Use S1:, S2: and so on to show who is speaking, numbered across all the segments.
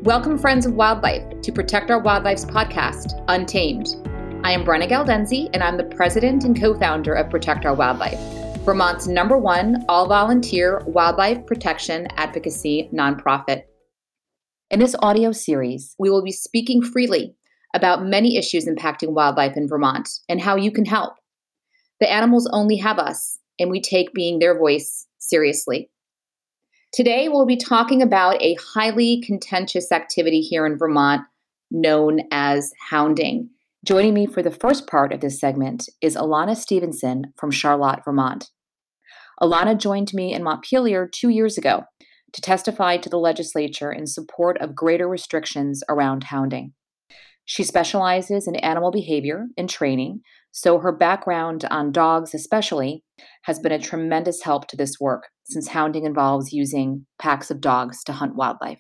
S1: Welcome, friends of wildlife, to Protect Our Wildlife's podcast, Untamed. I am Brenna Galdenzi, and I'm the president and co-founder of Protect Our Wildlife, Vermont's #1 all-volunteer wildlife protection advocacy nonprofit. In this audio series, we will be speaking freely about many issues impacting wildlife in Vermont and how you can help. The animals only have us, and we take being their voice seriously. Today, we'll be talking about a highly contentious activity here in Vermont known as hounding. Joining me for the first part of this segment is Alana Stevenson from Charlotte, Vermont. Alana joined me in Montpelier 2 years ago to testify to the legislature in support of greater restrictions around hounding. She specializes in animal behavior and training, so her background on dogs especially has been a tremendous help to this work, since hounding involves using packs of dogs to hunt wildlife.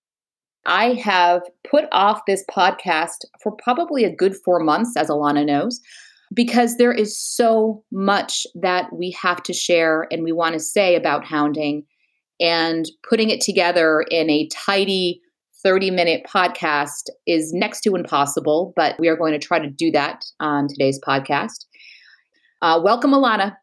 S1: I have put off this podcast for probably a good 4 months, as Alana knows, because there is so much that we have to share and we want to say about hounding, and putting it together in a tidy 30-minute podcast is next to impossible, but we are going to try to do that on today's podcast. Welcome, Alana.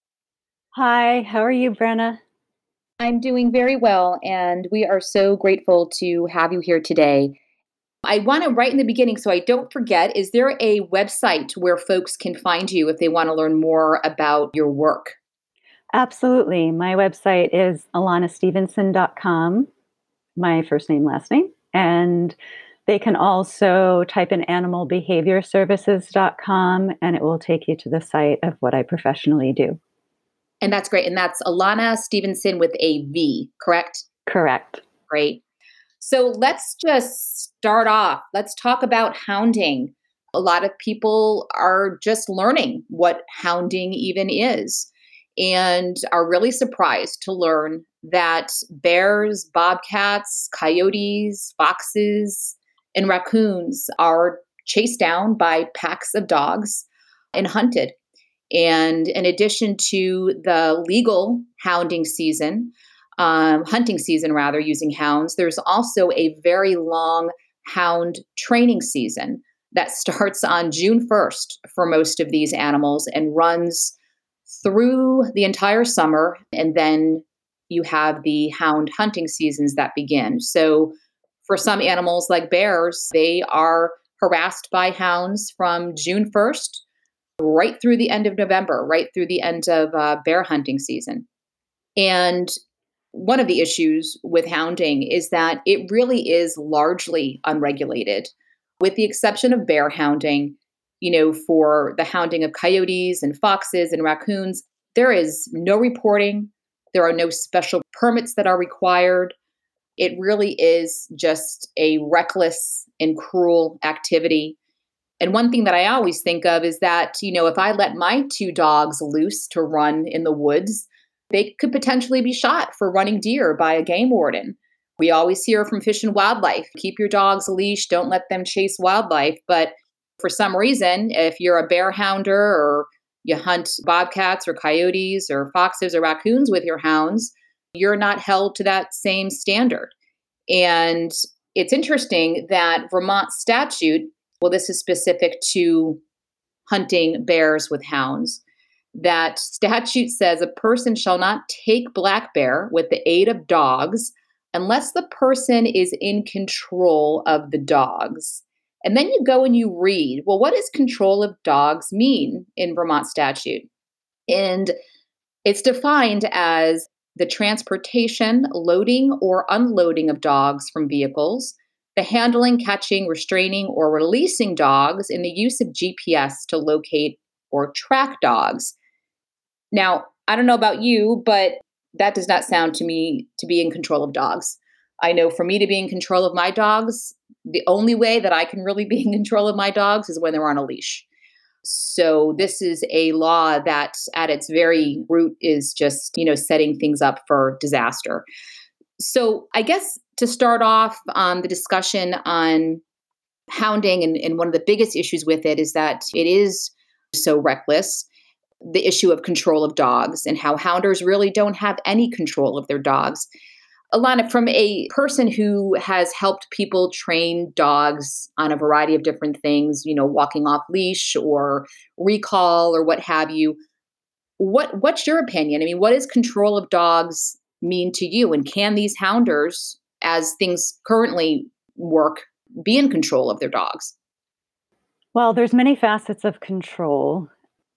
S2: Hi, how are you, Brenna?
S1: I'm doing very well, and we are so grateful to have you here today. I want to, right in the beginning, so I don't forget, is there a website where folks can find you if they want to learn more about your work?
S2: Absolutely. My website is alanastevenson.com, my first name, last name. And they can also type in animalbehaviorservices.com, and it will take you to the site of what I professionally do.
S1: And that's great. And that's Alana Stevenson with a V, correct?
S2: Correct.
S1: Great. So let's just start off. Let's talk about hounding. A lot of people are just learning what hounding even is and are really surprised to learn that bears, bobcats, coyotes, foxes, and raccoons are chased down by packs of dogs and hunted. And in addition to the legal hounding season, hunting season rather, using hounds, there's also a very long hound training season that starts on June 1st for most of these animals and runs through the entire summer. And then you have the hound hunting seasons that begin. So for some animals like bears, they are harassed by hounds from June 1st right through the end of November, right through the end of bear hunting season. And one of the issues with hounding is that it really is largely unregulated, with the exception of bear hounding. For the hounding of coyotes and foxes and raccoons, there is no reporting. There are no special permits that are required. It really is just a reckless and cruel activity. And one thing that I always think of is that, if I let my 2 dogs loose to run in the woods, they could potentially be shot for running deer by a game warden. We always hear from Fish and Wildlife, keep your dogs leashed, don't let them chase wildlife. But for some reason, if you're a bear hounder or you hunt bobcats or coyotes or foxes or raccoons with your hounds, you're not held to that same standard. And it's interesting that Vermont statute, well, this is specific to hunting bears with hounds, that statute says a person shall not take black bear with the aid of dogs unless the person is in control of the dogs. And then you go and you read, well, what does control of dogs mean in Vermont statute? And it's defined as the transportation, loading, or unloading of dogs from vehicles, the handling, catching, restraining, or releasing dogs, and the use of GPS to locate or track dogs. Now, I don't know about you, but that does not sound to me to be in control of dogs. I know for me to be in control of my dogs, the only way that I can really be in control of my dogs is when they're on a leash. So this is a law that at its very root is just, setting things up for disaster. So I guess to start off the discussion on hounding, and one of the biggest issues with it is that it is so reckless. The issue of control of dogs and how hounders really don't have any control of their dogs. Alana, from a person who has helped people train dogs on a variety of different things, walking off leash or recall or what have you, what's your opinion? I mean, what does control of dogs mean to you? And can these hounders, as things currently work, be in control of their dogs?
S2: Well, there's many facets of control.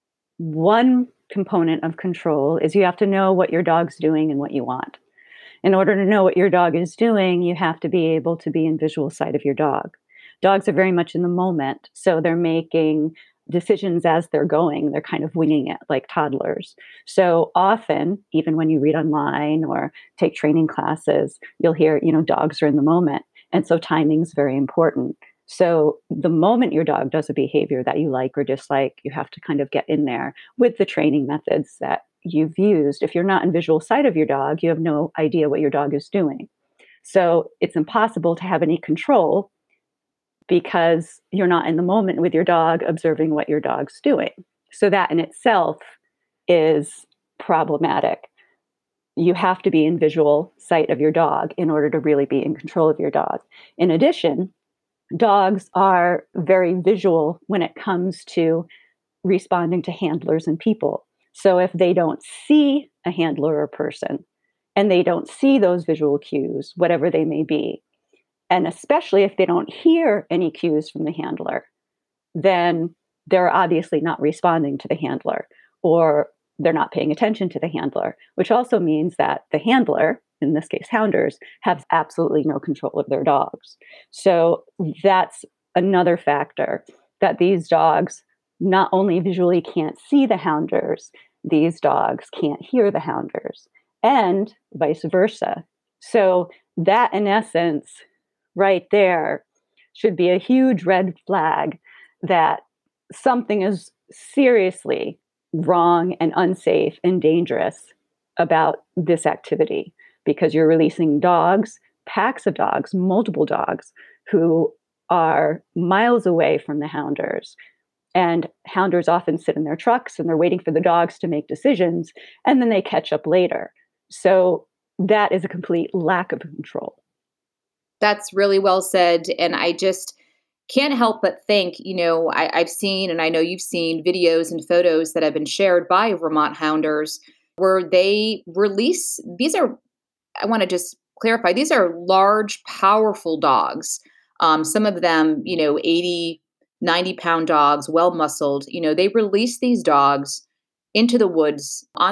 S2: One component of control is you have to know what your dog's doing and what you want. In order to know what your dog is doing, you have to be able to be in visual sight of your dog. Dogs are very much in the moment, so they're making decisions as they're going. They're kind of winging it like toddlers. So often, even when you read online or take training classes, you'll hear, dogs are in the moment. And so timing's very important. So the moment your dog does a behavior that you like or dislike, you have to kind of get in there with the training methods that you've used. If you're not in visual sight of your dog, you have no idea what your dog is doing. So it's impossible to have any control because you're not in the moment with your dog observing what your dog's doing. So that in itself is problematic. You have to be in visual sight of your dog in order to really be in control of your dog. In addition, dogs are very visual when it comes to responding to handlers and people. So if they don't see a handler or person and they don't see those visual cues, whatever they may be, and especially if they don't hear any cues from the handler, then they're obviously not responding to the handler or they're not paying attention to the handler, which also means that the handler, in this case hounders, have absolutely no control of their dogs. So that's another factor, that these dogs not only visually can't see the hounders, these dogs can't hear the hounders, and vice versa. So that, in essence, right there, should be a huge red flag that something is seriously wrong and unsafe and dangerous about this activity, because you're releasing dogs, packs of dogs, multiple dogs who are miles away from the hounders. And hounders often sit in their trucks and they're waiting for the dogs to make decisions, and then they catch up later. So that is a complete lack of control.
S1: That's really well said. And I just can't help but think, I've seen, and I know you've seen videos and photos that have been shared by Vermont Hounders where they release, I want to just clarify, these are large, powerful dogs. Some of them, 80, 90-pound dogs, well muscled. They release these dogs into the woods on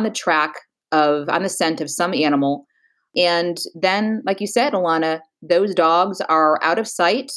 S1: the scent of some animal. And then, like you said, Alana, those dogs are out of sight.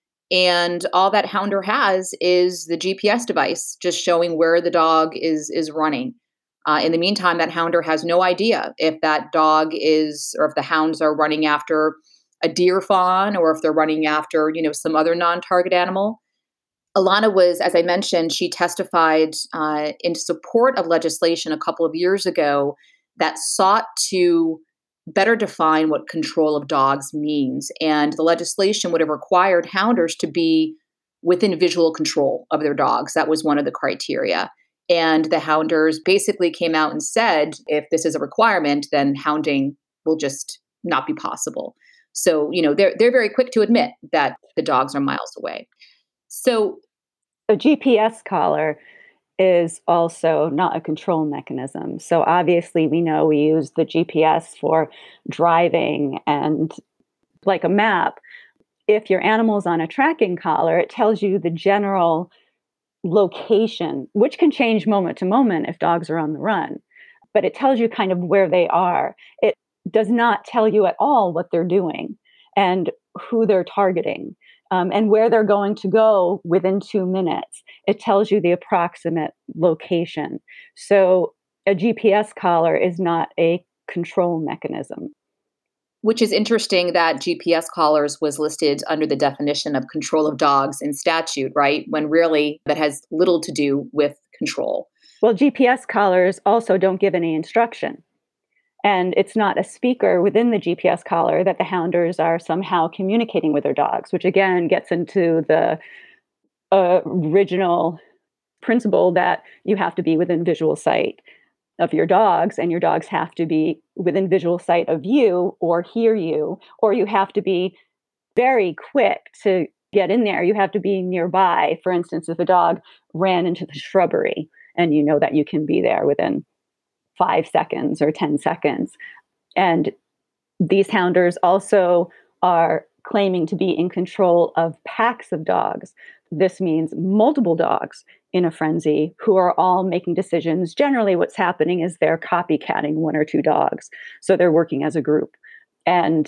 S1: And all that hounder has is the GPS device just showing where the dog is running. In the meantime, that hounder has no idea if that dog is, or if the hounds are running after a deer fawn, or if they're running after, some other non-target animal. Alana was, as I mentioned, she testified in support of legislation a couple of years ago that sought to better define what control of dogs means. And the legislation would have required hounders to be within visual control of their dogs. That was one of the criteria. And the hounders basically came out and said, if this is a requirement, then hounding will just not be possible. So, they're very quick to admit that the dogs are miles away. So,
S2: A GPS collar is also not a control mechanism. So obviously, we know we use the GPS for driving and like a map. If your animal's on a tracking collar, it tells you the general location, which can change moment to moment if dogs are on the run, but it tells you kind of where they are. It does not tell you at all what they're doing and who they're targeting, and where they're going to go within 2 minutes. It tells you the approximate location. So a GPS collar is not a control mechanism.
S1: which is interesting that GPS collars was listed under the definition of control of dogs in statute, right? When really that has little to do with control.
S2: Well, GPS collars also don't give any instruction. And it's not a speaker within the GPS collar that the hounders are somehow communicating with their dogs, which again gets into the original principle that you have to be within visual sight. of your dogs, and your dogs have to be within visual sight of you or hear you, or you have to be very quick to get in there. You have to be nearby. For instance, if a dog ran into the shrubbery and you know that you can be there within 5 seconds or 10 seconds. And these hounders also are claiming to be in control of packs of dogs. This means multiple dogs in a frenzy who are all making decisions. Generally, what's happening is they're copycatting one or two dogs. So they're working as a group. And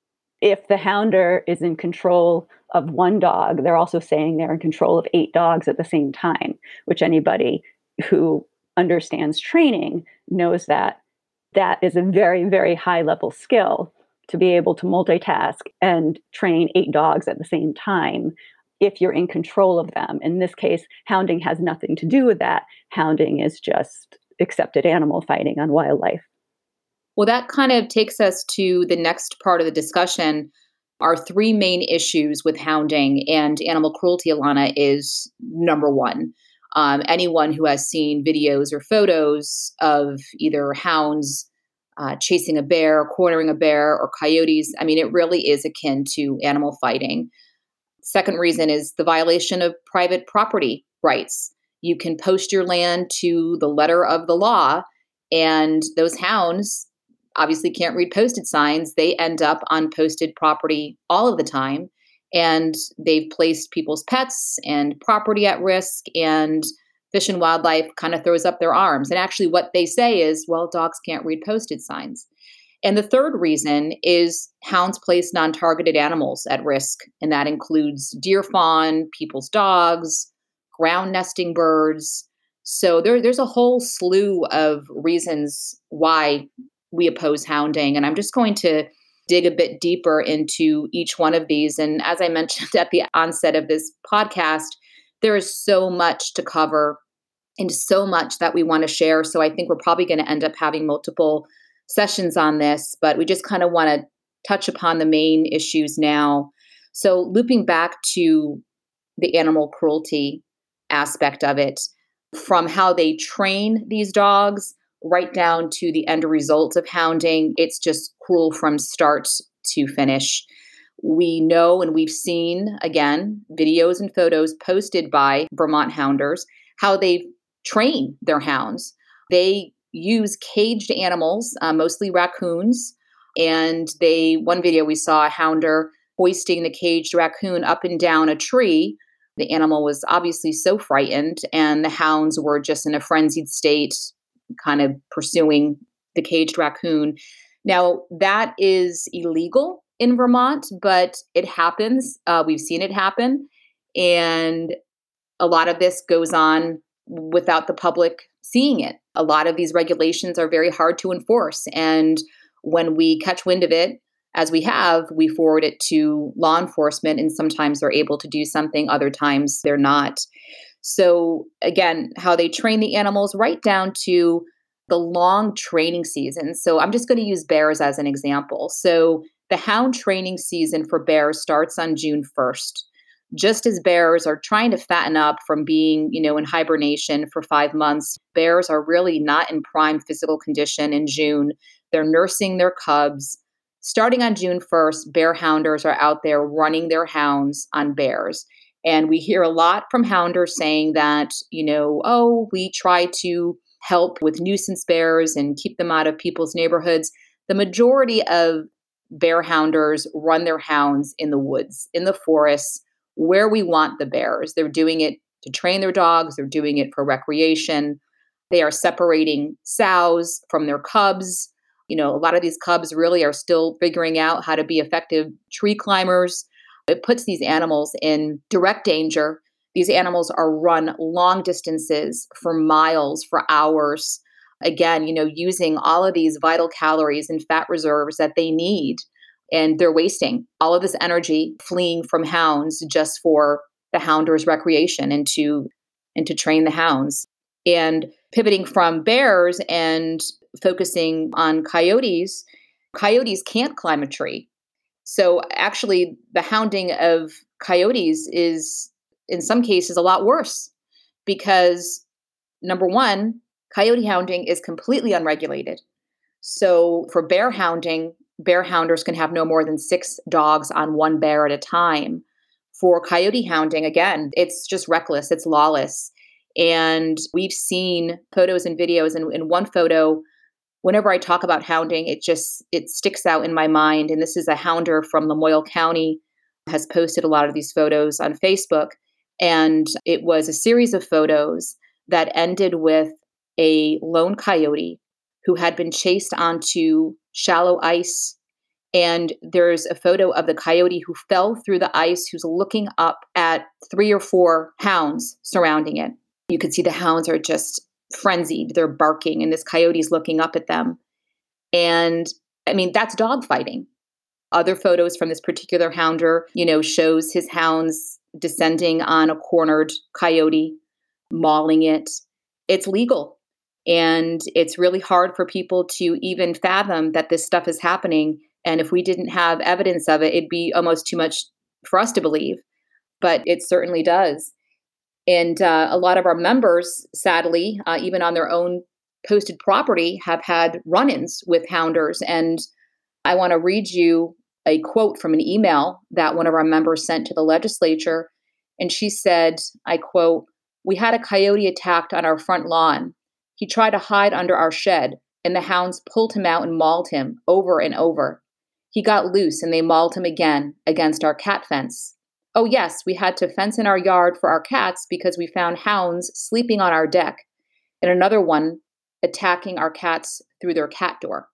S2: if the hounder is in control of one dog, they're also saying they're in control of 8 dogs at the same time, which anybody who understands training knows that that is a very, very high level skill to be able to multitask and train 8 dogs at the same time if you're in control of them. In this case, hounding has nothing to do with that. Hounding is just accepted animal fighting on wildlife.
S1: Well, that kind of takes us to the next part of the discussion. Our three main issues with hounding and animal cruelty, Alana, is number one. Anyone who has seen videos or photos of either hounds chasing a bear, cornering a bear, or coyotes, I mean, it really is akin to animal fighting. Second reason is the violation of private property rights. You can post your land to the letter of the law, and those hounds obviously can't read posted signs. They end up on posted property all of the time, and they've placed people's pets and property at risk, and Fish and Wildlife kind of throws up their arms. And actually what they say is, well, dogs can't read posted signs. And the third reason is hounds place non-targeted animals at risk, and that includes deer fawn, people's dogs, ground nesting birds. So there's a whole slew of reasons why we oppose hounding, and I'm just going to dig a bit deeper into each one of these. And as I mentioned at the onset of this podcast, there is so much to cover and so much that we want to share. So I think we're probably going to end up having multiple sessions on this, but we just kind of want to touch upon the main issues now. So looping back to the animal cruelty aspect of it, from how they train these dogs right down to the end result of hounding, it's just cruel from start to finish. We know and we've seen, again, videos and photos posted by Vermont hounders, how they train their hounds. They use caged animals, mostly raccoons. And one video we saw a hounder hoisting the caged raccoon up and down a tree. The animal was obviously so frightened, and the hounds were just in a frenzied state, kind of pursuing the caged raccoon. Now, that is illegal in Vermont, but it happens. We've seen it happen. And a lot of this goes on without the public seeing it. A lot of these regulations are very hard to enforce. And when we catch wind of it, as we have, we forward it to law enforcement, and sometimes they're able to do something, other times they're not. So again, how they train the animals right down to the long training season. So I'm just going to use bears as an example. So the hound training season for bears starts on June 1st. Just as bears are trying to fatten up from being, in hibernation for 5 months, bears are really not in prime physical condition in June. They're nursing their cubs. Starting on June 1st, bear hounders are out there running their hounds on bears. And we hear a lot from hounders saying that, we try to help with nuisance bears and keep them out of people's neighborhoods. The majority of bear hounders run their hounds in the woods, in the forests, where we want the bears. They're doing it to train their dogs. They're doing it for recreation. They are separating sows from their cubs. A lot of these cubs really are still figuring out how to be effective tree climbers. It puts these animals in direct danger. These animals are run long distances for miles, for hours. Again, using all of these vital calories and fat reserves that they need. And they're wasting all of this energy fleeing from hounds just for the hounder's recreation and to train the hounds. And pivoting from bears and focusing on coyotes, coyotes can't climb a tree. So actually, the hounding of coyotes is, in some cases, a lot worse because, number one, Coyote hounding is completely unregulated. So for bear hounding, bear hounders can have no more than 6 dogs on one bear at a time. For coyote hounding, again, it's just reckless, it's lawless. And we've seen photos and videos. And in one photo, whenever I talk about hounding, it sticks out in my mind. And this is a hounder from Lamoille County, has posted a lot of these photos on Facebook. And it was a series of photos that ended with a lone coyote who had been chased onto shallow ice. And there's a photo of the coyote who fell through the ice, who's looking up at 3 or 4 hounds surrounding it. You can see the hounds are just frenzied. They're barking, and this coyote's looking up at them. And I mean, that's dog fighting. Other photos from this particular hounder, shows his hounds descending on a cornered coyote, mauling it. It's legal. And it's really hard for people to even fathom that this stuff is happening. And if we didn't have evidence of it, it'd be almost too much for us to believe. But it certainly does. And a lot of our members, sadly, even on their own posted property, have had run-ins with hounders. And I want to read you a quote from an email that one of our members sent to the legislature. And she said, I quote, "We had a coyote attacked on our front lawn. He tried to hide under our shed, and the hounds pulled him out and mauled him over and over. He got loose, and they mauled him again against our cat fence. Oh, yes, we had to fence in our yard for our cats because we found hounds sleeping on our deck, and another one attacking our cats through their cat door."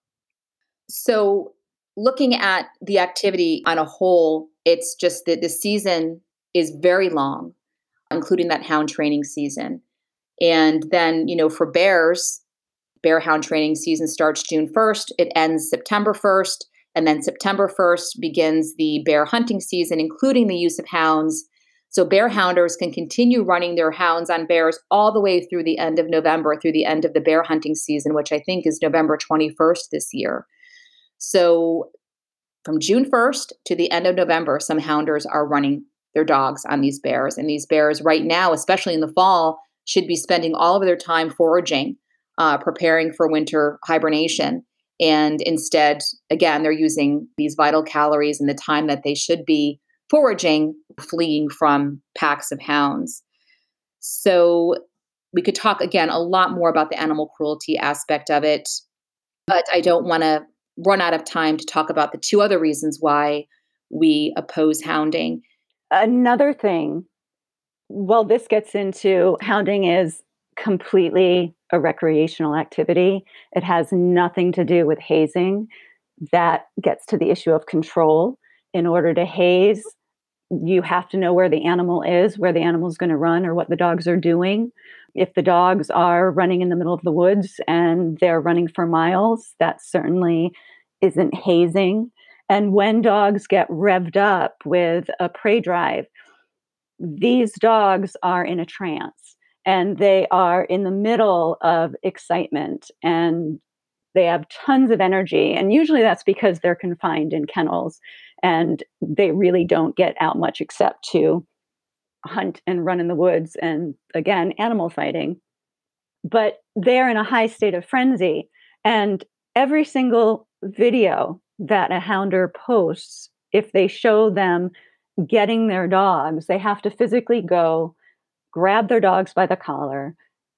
S1: So, looking at the activity on a whole, it's just that the season is very long, including that hound training season. And then, for bears, bear hound training season starts June 1st, it ends September 1st, and then September 1st begins the bear hunting season, including the use of hounds. So bear hounders can continue running their hounds on bears all the way through the end of November, through the end of the bear hunting season, which I think is November 21st this year. So from June 1st to the end of November, some hounders are running their dogs on these bears. And these bears right now, especially in the fall, should be spending all of their time foraging, preparing for winter hibernation. And instead, again, they're using these vital calories and the time that they should be foraging, fleeing from packs of hounds. So we could talk again a lot more about the animal cruelty aspect of it, but I don't want to run out of time to talk about the 2 other reasons why we oppose hounding.
S2: Another thing, well, this gets into hounding is completely a recreational activity. It has nothing to do with hazing. That gets to the issue of control. In order to haze, you have to know where the animal is, where the animal's going to run, or what the dogs are doing. If the dogs are running in the middle of the woods and they're running for miles, that certainly isn't hazing. And when dogs get revved up with a prey drive, these dogs are in a trance and they are in the middle of excitement and they have tons of energy. And usually that's because they're confined in kennels and they really don't get out much except to hunt and run in the woods and, again, animal fighting. But they're in a high state of frenzy. And every single video that a hounder posts, if they show them getting their dogs, they have to physically go grab their dogs by the collar.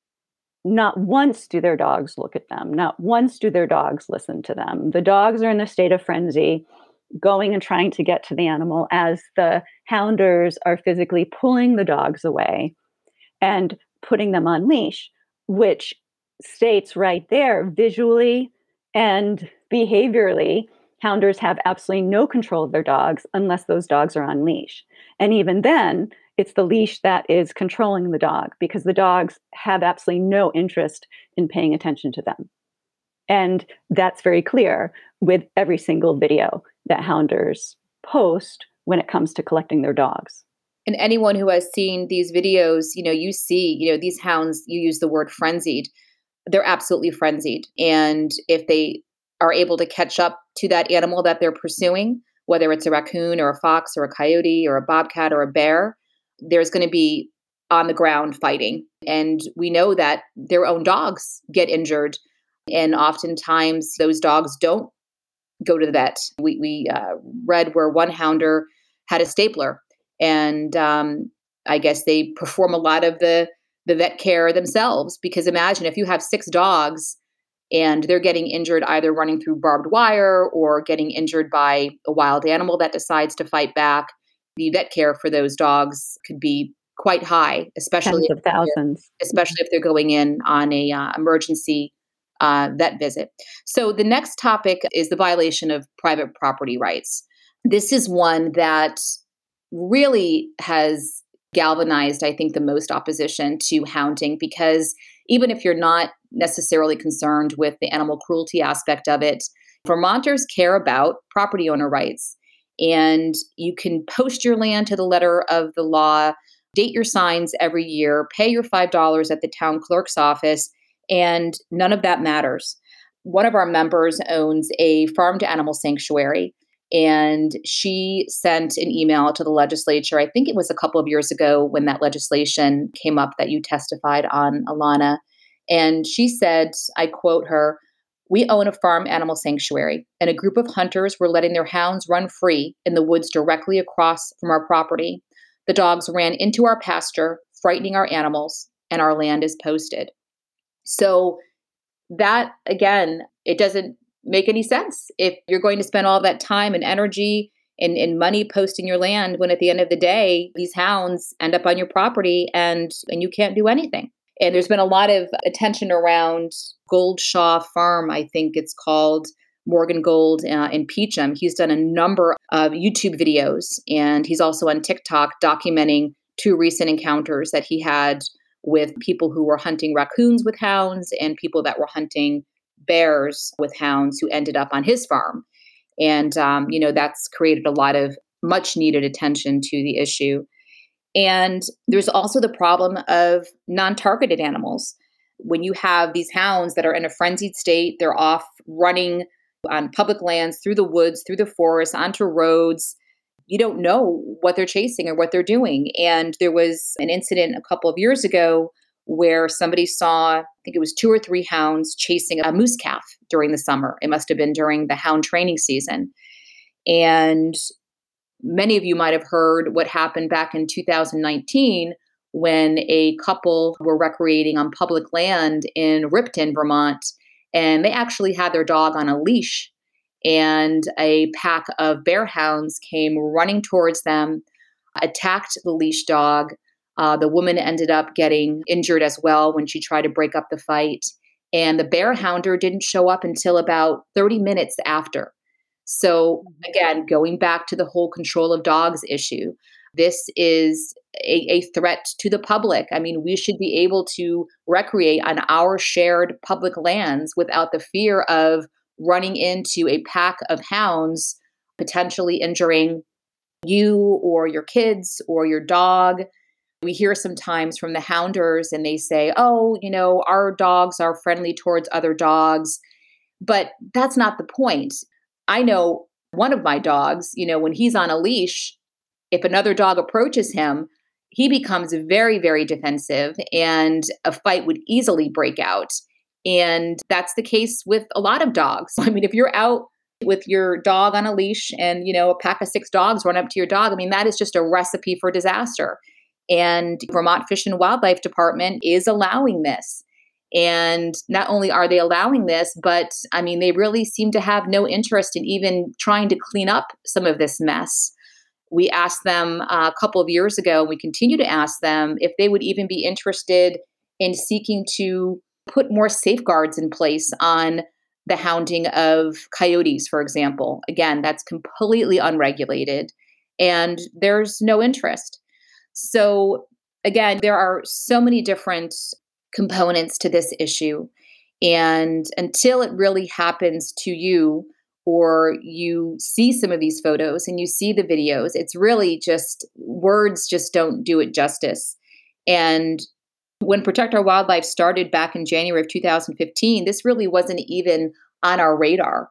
S2: Not once do their dogs look at them. Not once do their dogs listen to them. The dogs are in a state of frenzy, going and trying to get to the animal as the hounders are physically pulling the dogs away and putting them on leash, which states right there visually and behaviorally, hounders have absolutely no control of their dogs unless those dogs are on leash. And even then, it's the leash that is controlling the dog because the dogs have absolutely no interest in paying attention to them. And that's very clear with every single video that hounders post when it comes to collecting their dogs.
S1: And anyone who has seen these videos, you see, these hounds, you use the word frenzied. They're absolutely frenzied. And if they are able to catch up to that animal that they're pursuing, whether it's a raccoon or a fox or a coyote or a bobcat or a bear, there's going to be on the ground fighting. And we know that their own dogs get injured. And oftentimes those dogs don't go to the vet. We read where one hounder had a stapler, and I guess they perform a lot of the vet care themselves. Because imagine if you have six dogs and they're getting injured either running through barbed wire or getting injured by a wild animal that decides to fight back. The vet care for those dogs could be quite high,
S2: Tens of thousands.
S1: especially if they're going in on a emergency vet visit. So the next topic is the violation of private property rights. This is one that really has galvanized, I think, the most opposition to hounding, because even if you're not necessarily concerned with the animal cruelty aspect of it, Vermonters care about property owner rights. And you can post your land to the letter of the law, date your signs every year, pay your $5 at the town clerk's office, and none of that matters. One of our members owns a farm to animal sanctuary, and she sent an email to the legislature. I think it was a couple of years ago when that legislation came up that you testified on, Alana. And she said, I quote her, "We own a farm animal sanctuary, and a group of hunters were letting their hounds run free in the woods directly across from our property. The dogs ran into our pasture, frightening our animals, and our land is posted." So that, again, it doesn't make any sense if you're going to spend all that time and energy and money posting your land when at the end of the day, these hounds end up on your property and you can't do anything. And there's been a lot of attention around Goldshaw Farm, I think it's called, Morgan Gold in Peacham. He's done a number of YouTube videos, and he's also on TikTok documenting two recent encounters that he had with people who were hunting raccoons with hounds and people that were hunting bears with hounds who ended up on his farm. And, that's created a lot of much needed attention to the issue. And there's also the problem of non-targeted animals. When you have these hounds that are in a frenzied state, they're off running on public lands, through the woods, through the forest, onto roads. You don't know what they're chasing or what they're doing. And there was an incident a couple of years ago where somebody saw, I think it was two or three hounds chasing a moose calf during the summer. It must have been during the hound training season. And many of you might have heard what happened back in 2019 when a couple were recreating on public land in Ripton, Vermont, and they actually had their dog on a leash. And a pack of bear hounds came running towards them, attacked the leash dog. The woman ended up getting injured as well when she tried to break up the fight. And the bear hounder didn't show up until about 30 minutes after. So again, going back to the whole control of dogs issue, this is a threat to the public. I mean, we should be able to recreate on our shared public lands without the fear of running into a pack of hounds, potentially injuring you or your kids or your dog. We hear sometimes from the hounders and they say, oh, our dogs are friendly towards other dogs. But that's not the point. I know one of my dogs, when he's on a leash, if another dog approaches him, he becomes very, very defensive and a fight would easily break out. And that's the case with a lot of dogs. I mean, if you're out with your dog on a leash and, a pack of six dogs run up to your dog, I mean, that is just a recipe for disaster. And Vermont Fish and Wildlife Department is allowing this. And not only are they allowing this, but I mean, they really seem to have no interest in even trying to clean up some of this mess. We asked them a couple of years ago, and we continue to ask them if they would even be interested in seeking to put more safeguards in place on the hounding of coyotes, for example. Again, that's completely unregulated, and there's no interest. So again, there are so many different components to this issue. And until it really happens to you, or you see some of these photos and you see the videos, it's really just words just don't do it justice. And when Protect Our Wildlife started back in January of 2015, this really wasn't even on our radar.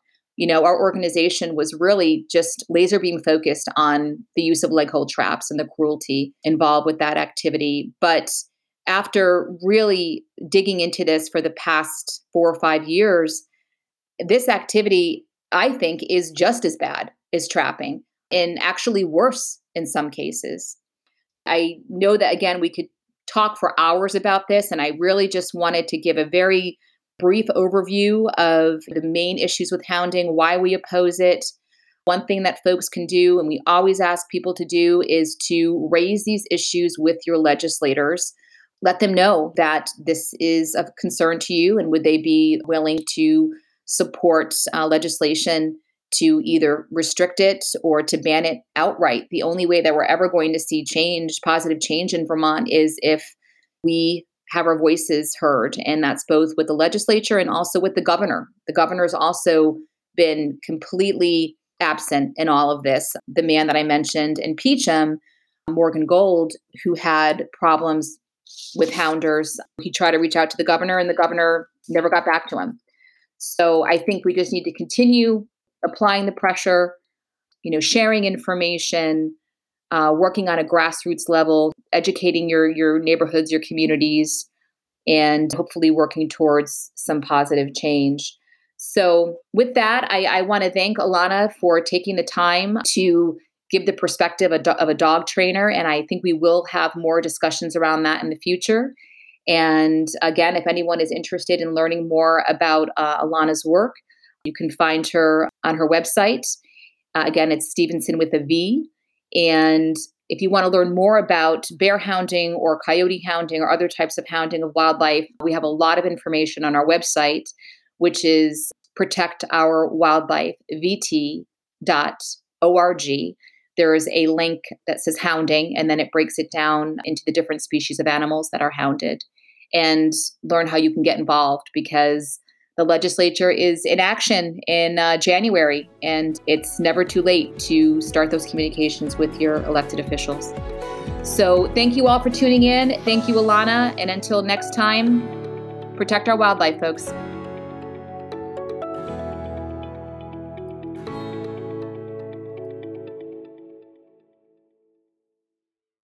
S1: our organization was really just laser beam focused on the use of leg hold traps and the cruelty involved with that activity. But after really digging into this for the past 4 or 5 years, this activity, I think, is just as bad as trapping and actually worse in some cases. I know that, again, we could talk for hours about this, and I really just wanted to give a very brief overview of the main issues with hounding, why we oppose it. One thing that folks can do, and we always ask people to do, is to raise these issues with your legislators. Let them know that this is of concern to you, and would they be willing to support legislation to either restrict it or to ban it outright. The only way that we're ever going to see positive change in Vermont, is if we have our voices heard. And that's both with the legislature and also with the governor. The governor's also been completely absent in all of this. The man that I mentioned in Peacham, Morgan Gold, who had problems with hounders, he tried to reach out to the governor and the governor never got back to him. So I think we just need to continue applying the pressure, sharing information, working on a grassroots level, educating your neighborhoods, your communities, and hopefully working towards some positive change. So with that, I want to thank Alana for taking the time to give the perspective of a dog trainer. And I think we will have more discussions around that in the future. And again, if anyone is interested in learning more about Alana's work, you can find her on her website. Again, it's Stevenson with a V. And if you want to learn more about bear hounding or coyote hounding or other types of hounding of wildlife, we have a lot of information on our website, which is protectourwildlifevt.org. There is a link that says hounding, and then it breaks it down into the different species of animals that are hounded, and learn how you can get involved, because the legislature is in action in January, and it's never too late to start those communications with your elected officials. So thank you all for tuning in. Thank you, Alana. And until next time, protect our wildlife, folks.